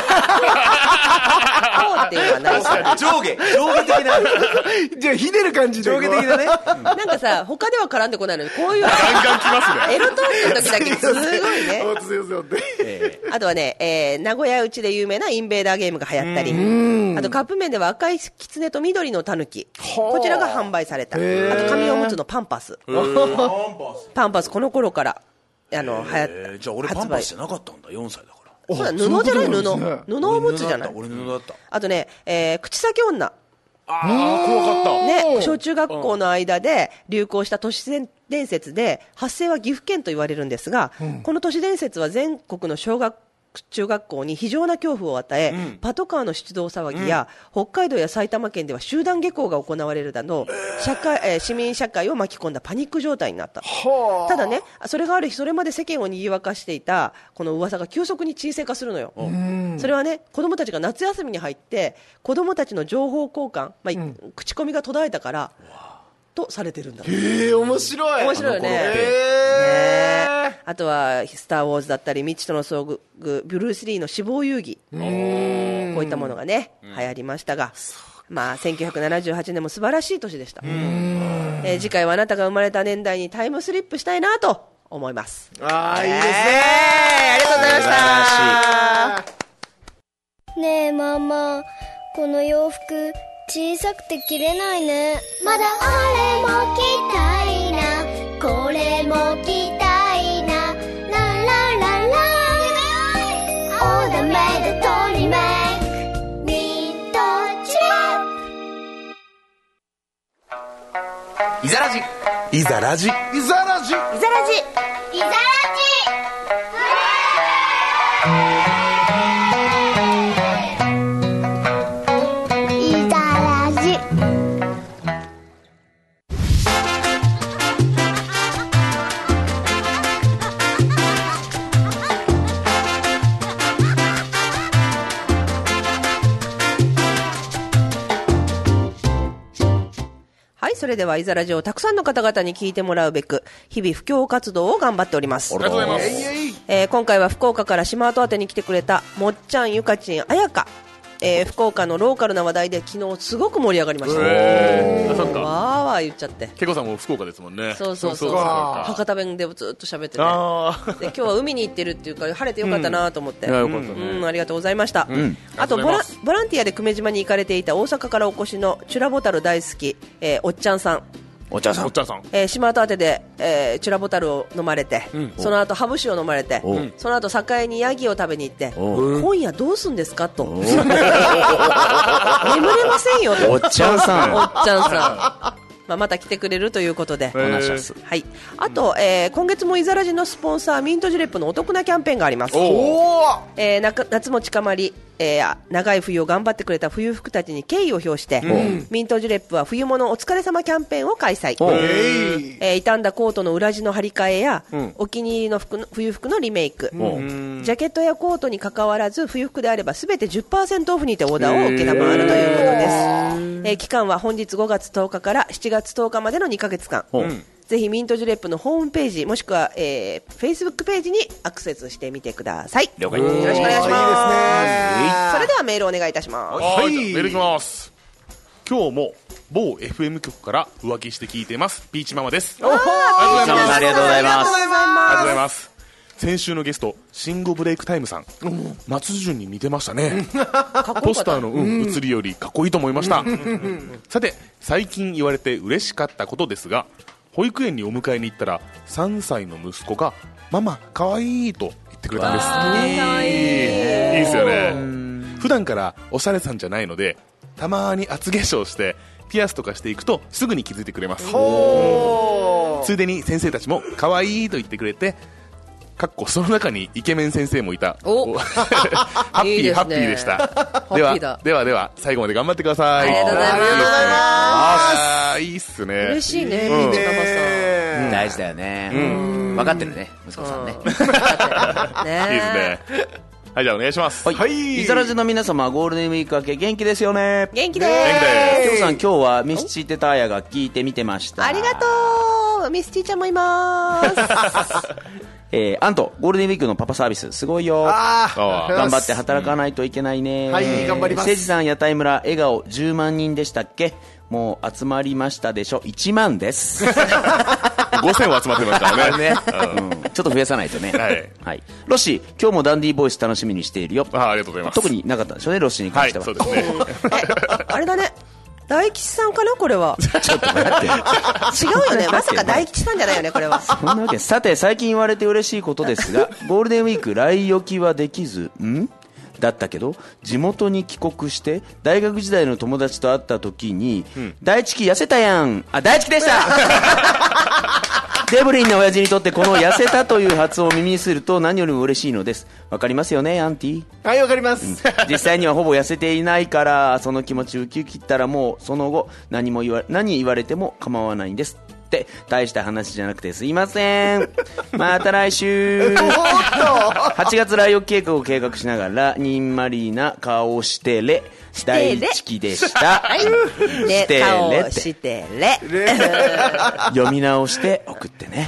[SPEAKER 3] うっていうのはないから
[SPEAKER 4] 上下上下的な
[SPEAKER 1] じゃあひねる感じで
[SPEAKER 4] 上下的なね、
[SPEAKER 3] うん、なんかさ他では絡んでこないのにこういうガン
[SPEAKER 2] ガンきますね。
[SPEAKER 3] エロトークの時だけすごいね
[SPEAKER 1] え
[SPEAKER 3] ー、あとはね、えー、名古屋うちで有名なインベーダーゲームが流行ったり、あとカップ麺では赤いキツネと緑のタヌキ、こちらが販売された。あと紙おむつのパンパスパンパスこの頃からあの、
[SPEAKER 4] えー、じゃあ俺パンパスじゃなかったんだ、よんさいだから。
[SPEAKER 3] そうだ、布じゃない、布。布を持つじゃない。
[SPEAKER 4] 俺布だった。
[SPEAKER 3] あとね、えー、口先女。
[SPEAKER 2] ああ、怖かった。
[SPEAKER 3] ね、小中学校の間で流行した都市伝説で、発生は岐阜県と言われるんですが、うん、この都市伝説は全国の小学中学校に非常な恐怖を与え、うん、パトカーの出動騒ぎや、うん、北海道や埼玉県では集団下校が行われるなど、社会えー、市民社会を巻き込んだパニック状態になった。ただね、それがある日、それまで世間を賑わかしていたこの噂が急速に沈静化するのよ。それはね、子供たちが夏休みに入って子供たちの情報交換、まあうん、口コミが途絶えたからとされてるんだ。
[SPEAKER 1] へえ、面白い。
[SPEAKER 3] 面白いよね。へー。あとはスター・ウォーズだったり未知との遭遇、ブルース・リーの死亡遊戯、こういったものがね流行りましたが、まあせんきゅうひゃくななじゅうはちねんも素晴らしい年でした。えー、次回はあなたが生まれた年代にタイムスリップしたいなと思います。
[SPEAKER 1] あー、いいですね。
[SPEAKER 3] ありがとうございました。
[SPEAKER 6] ねえママ、この洋服小さくて着れないね。まだあれも着たいな、これも着たいな、ララララオーダーメイドトリメイクミントチ
[SPEAKER 4] イザラジ
[SPEAKER 2] イザラジ
[SPEAKER 1] イザラジイザラジ
[SPEAKER 3] イザラジ
[SPEAKER 6] イザラジ
[SPEAKER 3] それではイザラジをたくさんの方々に聞いてもらうべく日々布教活動を頑張っております。
[SPEAKER 2] ありがとうございます。
[SPEAKER 3] えー、今回は福岡から島跡宛てに来てくれたもっちゃん、ゆかちん、あやか、えー、福岡のローカルな話題で昨日すごく盛り上がりました。
[SPEAKER 2] へー、あ、そっか。
[SPEAKER 3] わーわー言っちゃって。
[SPEAKER 2] けこさんも福岡ですもんね。
[SPEAKER 3] そうそうそうそう。博多弁でずっと喋ってて、あで今日は海に行ってるっていうから晴れてよかったなと思って、うんうんうん、ありがとうございました。うん、あとボラボランティアで久米島に行かれていた大阪からお越しのチュラボタル大好き、えー、おっちゃんさん。
[SPEAKER 4] お茶さん、お
[SPEAKER 2] 茶さん、
[SPEAKER 3] えー、島跡宛てで、えー、チュラボタルを飲まれて、うん、その後ハブ酒を飲まれて、その後栄にヤギを食べに行って、今夜どうすんですかと眠れませんよと
[SPEAKER 4] おっちゃんさん
[SPEAKER 3] おっちゃんさんまあ、また来てくれるということで、はい、あと、えー、今月もイザラジのスポンサーミントジュレップのお得なキャンペーンがあります。お、えー、な夏も近まり、えー、長い冬を頑張ってくれた冬服たちに敬意を表して、うん、ミントジュレップは冬物お疲れ様キャンペーンを開催。えー、傷んだコートの裏地の張り替えや、うん、お気に入りの服の冬服のリメイク、うん、ジャケットやコートに関わらず冬服であればすべて じゅっパーセント オフにてオーダーを受けたまわるということです。えー、期間は本日ごがつとおかからしちがつとおかまでのにかげつかん、うん、ぜひミントジュレップのホームページもしくは、えー、Facebook ページにアクセスしてみてください。
[SPEAKER 4] 了解。
[SPEAKER 3] よろしくお願いします。いいですね。それではメールお願いいたします。
[SPEAKER 2] はい、メールいきます。今日も某 エフエム 局から浮気して聞いてますピーチママです。
[SPEAKER 4] ありがとうございます。
[SPEAKER 2] ありがとうございます。先週のゲストシンゴブレイクタイムさん、うん、松潤に似てましたね。ポスターの、うん、写りよりかっこいいと思いました。さて最近言われて嬉しかったことですが、保育園にお迎えに行ったらさんさいの息子がママかわいいと言ってくれたんです。かわいい、いいですよね。普段からおしゃれさんじゃないのでたまに厚化粧してピアスとかしていくとすぐに気づいてくれます。ついでに先生たちもかわいいと言ってくれて、かっこその中にイケメン先生もいた。おハッピーいいですね、ハッピーでした。ではではでは最後まで頑張ってください。
[SPEAKER 3] ありがとうございます。
[SPEAKER 2] あー、いいっすね。
[SPEAKER 3] 嬉しいね、ピーチママさん、
[SPEAKER 4] うん、大事だよね、うん、分かってるね息子さんね。
[SPEAKER 3] 分かってるね。
[SPEAKER 2] いいですね。はい、じゃあお願いします。
[SPEAKER 4] はい、はい、イザラジの皆様ゴールデンウィーク明け元気ですよね。
[SPEAKER 3] 元気です。
[SPEAKER 2] 元気です。
[SPEAKER 4] 今日さん、今日はミスチーテターヤが聞いてみてました。
[SPEAKER 3] ありがとう。ミスチーちゃんもいます。
[SPEAKER 4] えー、アントゴールデンウィークのパパサービスすごいよ。
[SPEAKER 1] あ
[SPEAKER 4] 頑張って働かないといけないね、うん、
[SPEAKER 1] はい頑張ります。
[SPEAKER 4] せいじさん屋台村笑顔じゅうまんにんでしたっけ。もう集まりましたでしょ。いちまんです。
[SPEAKER 2] ごせんは集まってますからね。
[SPEAKER 4] ね、うん、ちょっと増やさないとね。
[SPEAKER 2] はい、
[SPEAKER 4] はい、ロッシー今日もダンディーボイス楽しみにしているよ。
[SPEAKER 2] あ, ありがとうございます。
[SPEAKER 4] 特になかったでしょうねロッシーに関しては。
[SPEAKER 2] はい、そうですね。
[SPEAKER 3] あれだね、 大吉さんかなこれは。
[SPEAKER 4] ちょっと待って。
[SPEAKER 3] 違うよね。まさか大吉さんじゃないよねこれは。
[SPEAKER 4] そんなわけ。さて最近言われて嬉しいことですが、ゴールデンウィーク来沖はできず、んだったけど地元に帰国して大学時代の友達と会った時に、うん、大地痩せたやん、あ大地でしたデブリンな親父にとってこの痩せたという発音を耳にすると何よりも嬉しいのです。わかりますよねアンティ。
[SPEAKER 1] はい、わかります、
[SPEAKER 4] うん、実際にはほぼ痩せていないからその気持ちウキウキったらもうその後何も言わ何言われても構わないんですって大した話じゃなくてすいません。また来週。はちがつ来沖計画を計画しながらにんまりな顔をしてれ大チキでした。
[SPEAKER 3] はい、ね、顔してれ
[SPEAKER 4] 読み直して送ってね。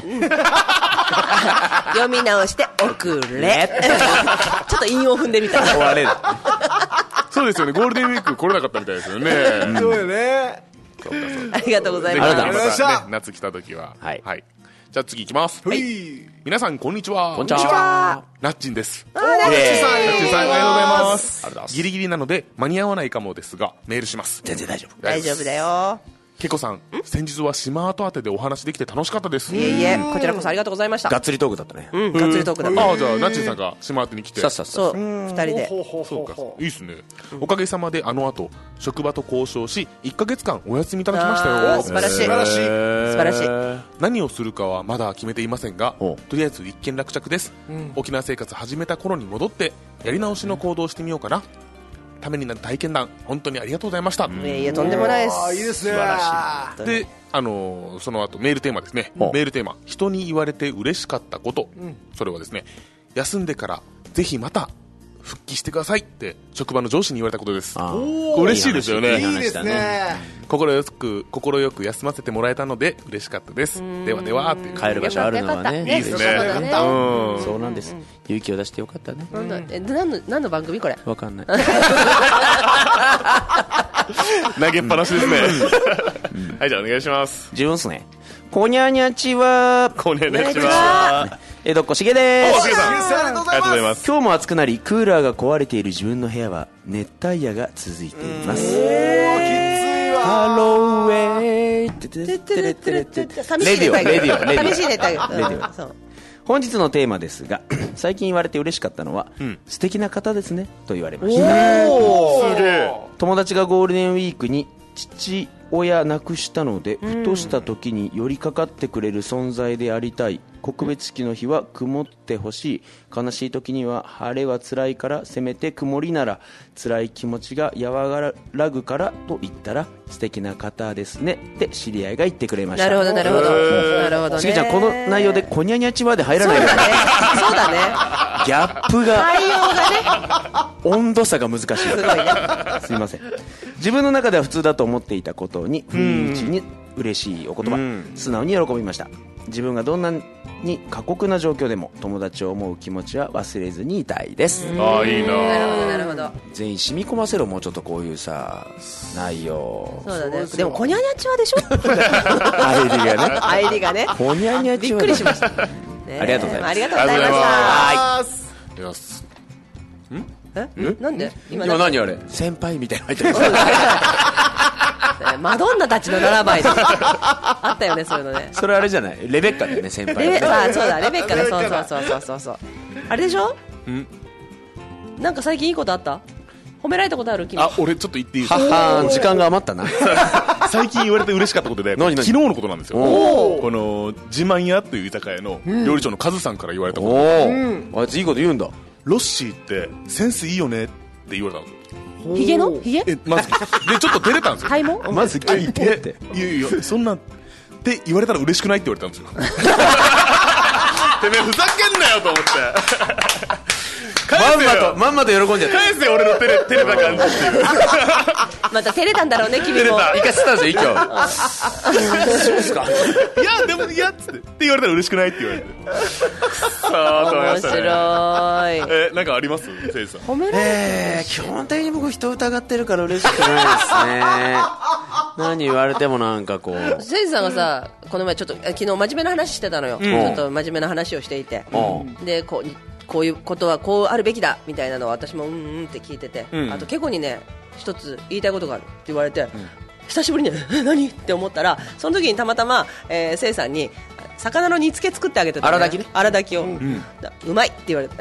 [SPEAKER 3] 読み直して送れちょっと韻を踏んでみたら
[SPEAKER 4] 終われる。
[SPEAKER 2] そうですよね、ゴールデンウィーク来れなかったみたいですよね。
[SPEAKER 1] そうよね。
[SPEAKER 3] ありがとうございます。
[SPEAKER 2] ありがとうございました。ね、夏来た時は。
[SPEAKER 4] はい。
[SPEAKER 2] はい。じゃあ次行きます。はい。皆さんこんにちは。
[SPEAKER 4] こんにちは。
[SPEAKER 2] ナッチンです。
[SPEAKER 3] ナッチさん。ナッチ
[SPEAKER 2] さんありがとうございます。ギリギリなので間に合わないかもですがメールします。
[SPEAKER 4] 全然大丈夫。
[SPEAKER 3] 大丈夫だよ。
[SPEAKER 2] けこさん、先日は島跡当てでお話できて楽しかったです。
[SPEAKER 3] いえいえ、こちらこそありがとうございました。
[SPEAKER 4] がっつりトークだったね。
[SPEAKER 3] うん、がっつりトークだった。
[SPEAKER 2] ああ、じゃあナッチンさんが島跡に来て。
[SPEAKER 4] さっさっさ。
[SPEAKER 3] そう、二人で。
[SPEAKER 2] そうか、いいっすね。おかげさまであの後職場と交渉しいっかげつかんお休みいただきましたよ。
[SPEAKER 3] 素晴らしい。素晴らしい。素晴らしい。
[SPEAKER 2] 何をするかはまだ決めていませんが、とりあえず一件落着です。沖縄生活始めた頃に戻ってやり直しの行動をしてみようかな。ためになる体験談本当にありがとうございました。
[SPEAKER 3] いえいえ、とんでもないです。
[SPEAKER 1] いいですね。
[SPEAKER 2] 素晴らしい。で、あのー、その後メールテーマですね。メールテーマ、人に言われて嬉しかったこと、うん、それはですね、休んでからぜひまた復帰してくださいって職場の上司に言われたことです。嬉しいですよね。
[SPEAKER 1] いいですね。
[SPEAKER 2] 心よく心よく休ませてもらえたので嬉しかったです。ではではって
[SPEAKER 4] 帰る場所あるのはね、
[SPEAKER 3] いいですね。
[SPEAKER 4] そうなんです。勇気を出してよかったね。
[SPEAKER 3] え、何の何の番組これ？
[SPEAKER 4] わかんない。
[SPEAKER 2] 投げっぱなしですね。はい、じゃあお願いします。
[SPEAKER 4] 自分っすね。こにゃにゃちは。
[SPEAKER 2] こにゃにゃちは。
[SPEAKER 4] 江戸っ子しげです。
[SPEAKER 2] ありがとうございます。
[SPEAKER 4] 今日も暑くなりクーラーが壊れている自分の部屋は熱帯夜が続いています。
[SPEAKER 1] おー、きついわ。
[SPEAKER 4] ハローウェイレディオレディオレディオ
[SPEAKER 3] 寂しい熱帯夜。
[SPEAKER 4] レディオ。本日のテーマですが最近言われて嬉しかったのは、うん、素敵な方ですねと言われました。
[SPEAKER 2] おー、すげえ。
[SPEAKER 4] 友達がゴールデンウィークに父親亡くしたので、ふとした時に寄りかかってくれる存在でありたい。告別式の日は曇ってほしい。悲しい時には晴れは辛いからせめて曇りなら辛い気持ちが和らぐからと言ったら素敵な方ですねって知り合いが言ってくれました。
[SPEAKER 3] なるほどなるほどなるほどね。
[SPEAKER 4] しげちゃんこの内容でこにゃにゃちはで入らないよね。
[SPEAKER 3] そうだね。
[SPEAKER 4] ギャップが
[SPEAKER 3] 対応がね
[SPEAKER 4] 温度差が難しい。すごいね。すいません。自分の中では普通だと思っていたことに不意打ちに嬉しいお言葉、素直に喜びました。自分がどんなに過酷な状況でも友達を思う気持ちは忘れずにいたいです。
[SPEAKER 2] ああ、いいな。
[SPEAKER 3] なるほどなるほど。
[SPEAKER 4] 全員染み込ませろ。もうちょっとこういうさ内容。
[SPEAKER 3] そうだね。でもこにゃにゃちはでしょ。
[SPEAKER 4] 入りがね。
[SPEAKER 3] 入りがね。
[SPEAKER 4] こにゃにゃちは。
[SPEAKER 3] びっくりしました。
[SPEAKER 4] ありがとうございます。
[SPEAKER 3] ありがとうございました。
[SPEAKER 2] はい。よし。
[SPEAKER 3] え？なんで？
[SPEAKER 4] 今何あれ？先輩みたいな入ってる。
[SPEAKER 3] マドンナたちのななばいです。あったよね、そういうのね。
[SPEAKER 4] それあれじゃない？レベッカだよね、先輩、ね。
[SPEAKER 3] あ、そうだ、レベッカだ。そうそうそうそうそう。あれでしょ？ん？なんか最近いいことあった？褒められたことある？君。
[SPEAKER 2] あ、俺ちょっと言っていいですか？
[SPEAKER 4] ははー、時間が余ったな。
[SPEAKER 2] 最近言われて嬉しかったことで、昨日のことなんですよ。この自慢屋という居酒屋の料理長のカズさんから言われたこと。
[SPEAKER 4] おあいついいこと言うんだ。
[SPEAKER 2] ロッシーってセンスいいよねって言われたんですよ。
[SPEAKER 3] ヒゲのヒゲ
[SPEAKER 2] え、まずでちょっと照れたんですよ。
[SPEAKER 3] はいも
[SPEAKER 4] まず聞いてって。
[SPEAKER 2] いやいやそんなって言われたら嬉しくないって言われたんですよ。てめえふざけんなよと思って。
[SPEAKER 4] まんまとまんまと喜んじゃった。
[SPEAKER 2] 返せ俺の照れ照れた感じっていう。
[SPEAKER 3] また照れたんだろうね君も。
[SPEAKER 4] 生かしてたんですよ今日。そうですか。
[SPEAKER 2] いやでもいやっつってって言われたら嬉しくないって言われて。さあと思いましたね。
[SPEAKER 3] 面白い。
[SPEAKER 2] え、なんかあります？せいさん。
[SPEAKER 3] 褒められ
[SPEAKER 4] えー、基本的に僕人疑ってるから嬉しくないですね。何言われてもなんかこう。
[SPEAKER 3] せいさんがさ、この前ちょっと昨日真面目な話してたのよ。ちょっと真面目な話をしていて。でこう。こういうことはこうあるべきだみたいなのを私もうんうんって聞いてて、うん、あと結構にね一つ言いたいことがあるって言われて、うん、 久しぶりにえ何って思ったら、その時にたまたま、えー、せいさんに魚の煮付け作ってあげてた、ね、
[SPEAKER 4] 荒炊きね、
[SPEAKER 3] 荒炊きを、うん、うまいって言われて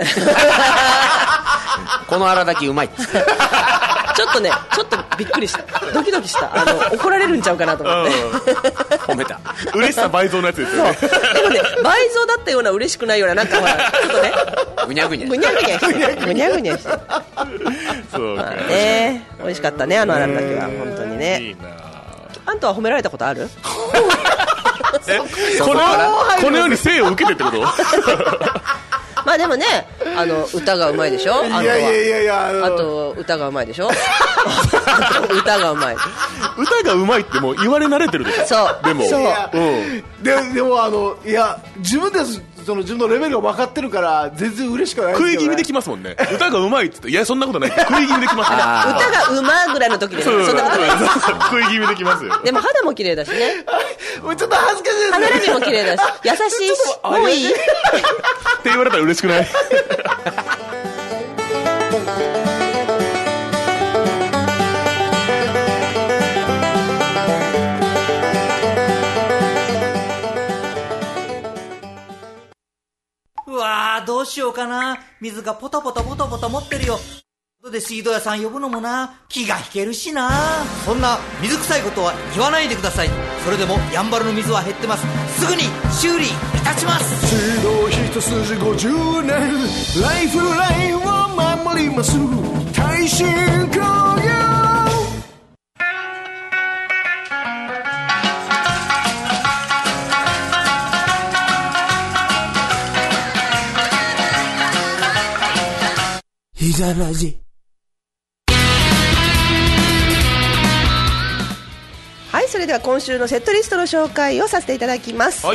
[SPEAKER 4] この荒炊きうまい
[SPEAKER 3] ちょっとね、ちょっとびっくりした、ドキドキした、あの怒られるんちゃうかなと思って
[SPEAKER 4] 褒めた、
[SPEAKER 2] 嬉しさ倍増のやつですよね。
[SPEAKER 3] でもね、倍増だったような嬉しくないような、なんかほらちょっとね
[SPEAKER 4] ぐにゃぐにゃ
[SPEAKER 3] ぐにゃぐにゃしてぐにゃぐにゃして
[SPEAKER 2] そうか、
[SPEAKER 3] まあね、美味しかったね、あの荒炊きは本当にね。いいな。あんたは褒められたことある？
[SPEAKER 2] えこのこのように生を受けてってこと
[SPEAKER 3] まあでもね、あの歌がうまいでしょ、あんたは。いやいやいやいや、あのあと歌がうまいでしょ歌がうまい
[SPEAKER 2] 歌がうまいってもう言われ慣れてるでしょ。
[SPEAKER 3] そう
[SPEAKER 2] でも
[SPEAKER 1] そう、
[SPEAKER 2] うん、
[SPEAKER 1] で, でもあのいや自分でその自分のレベルが分かってるから全然嬉しくないですよね。
[SPEAKER 2] 食い気味できますもんね。歌がうまいって言って、いやそんなことない、食い気味できますね。
[SPEAKER 3] 歌がうまぐらいの時で、ね、そんなことない
[SPEAKER 2] 食い気味できますよ。
[SPEAKER 3] でも肌も綺麗だしね。
[SPEAKER 1] もうちょっと恥ずかしいですね。
[SPEAKER 3] 歯並びも綺麗だし優しいし、もういいって
[SPEAKER 2] 言われたら嬉しくない？
[SPEAKER 7] うわー、どうしようかな。水がポタポタポタポタ持ってるよ。で水道屋さん呼ぶのもな、気が引けるしな。そんな水臭いことは言わないでください。それでもやんばるの水は減ってます。すぐに修理いたします。
[SPEAKER 1] 水道一筋ごじゅうねん、ライフラインを守ります、耐震工業。
[SPEAKER 5] いざラジ。
[SPEAKER 3] はい、それでは今週のセットリストの紹介をさせていただきます。
[SPEAKER 2] はい、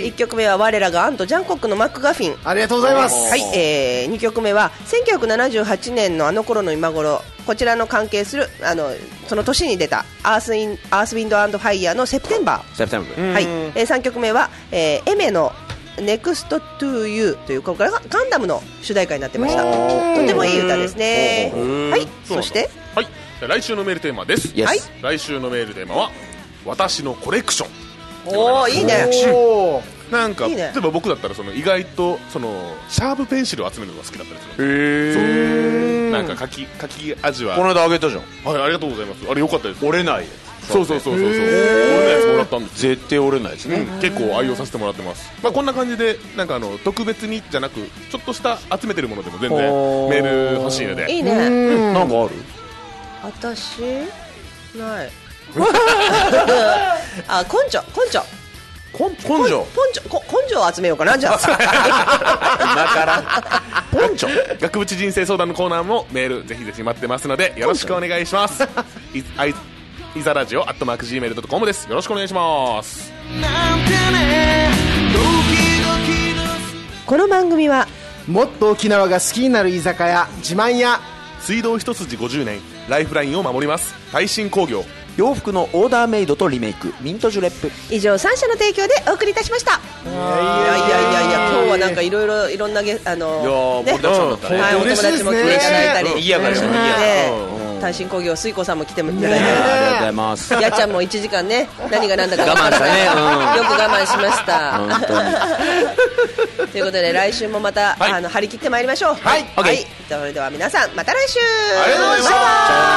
[SPEAKER 3] いっきょくめは我らがアント・ジャンコックのマックガフィン。
[SPEAKER 1] ありがとうございます。
[SPEAKER 3] はい、えー、にきょくめはせんきゅうひゃくななじゅうはちねんのあの頃の今頃、こちらの関係するあのその年に出たアースインアースウィンド&ファイヤーのセプテンバー。
[SPEAKER 4] セプテンバー。
[SPEAKER 3] はい、えー、さんきょくめは、えー、エメのネクストトゥーユーという、これがガンダムの主題歌になってました。とてもいい歌ですね。はい、そして
[SPEAKER 2] はい、じゃ来週のメールテーマです。
[SPEAKER 3] はい、
[SPEAKER 2] 来週のメールテーマは私のコレクション。
[SPEAKER 3] おー、いいね。
[SPEAKER 2] なんか
[SPEAKER 3] いいね。
[SPEAKER 2] 例えば僕だったらその意外とそのシャープペンシルを集めるのが好きだったりする。へえ。なんか書き書き味は
[SPEAKER 4] この間あげたじゃん。
[SPEAKER 2] はい、ありがとうございます。あれ良かったです。
[SPEAKER 4] 折れない。
[SPEAKER 2] そうそうそうそうそう。折れないやつもらったんです。
[SPEAKER 4] 絶対折れないですね。
[SPEAKER 2] うん、結構愛用させてもらってます。まあこんな感じでなんかあの特別にじゃなくちょっとした集めてるものでも全然メール欲しいので。
[SPEAKER 3] いいね。
[SPEAKER 4] なんかある？
[SPEAKER 3] 私ない。あ、根性根性
[SPEAKER 4] 根根性
[SPEAKER 3] 根性根性を集めようかな、じゃあ
[SPEAKER 4] 今から
[SPEAKER 2] 根性額縁人生相談のコーナーもメールぜひぜひ待ってますのでよろしくお願いします。いあいいざラジオアットマーク ジーメールドットコム です。よろしくお願いします。
[SPEAKER 3] この番組は
[SPEAKER 1] もっと沖縄が好きになる居酒屋自慢屋、
[SPEAKER 2] 水道一筋ごじゅうねん、ライフラインを守ります耐震工業、
[SPEAKER 4] 洋服のオーダーメイドとリメイクミントジュレップ。
[SPEAKER 3] 以上さん社の提供でお送りいたしました。いやいやいやいや、今日はなんかいろいろいろんなゲあの
[SPEAKER 4] いやー、
[SPEAKER 3] ね、
[SPEAKER 4] 盛りだくさんだったね。
[SPEAKER 3] はい、お友達も来ていただいたり、
[SPEAKER 4] うん、いやがりしたね。
[SPEAKER 3] 耐震工業水子さんも来ていただいたり、
[SPEAKER 4] ありがとうございます。
[SPEAKER 3] やっちゃんもいちじかんね、何が何だか分から
[SPEAKER 4] 我慢したね、うん、
[SPEAKER 3] よく我慢しました。
[SPEAKER 4] 本当に
[SPEAKER 3] ということで来週もまた、はい、あの張り切ってまいりましょう。
[SPEAKER 4] はい、
[SPEAKER 3] はい、それでは皆さんまた来週。
[SPEAKER 2] ありがとうございました。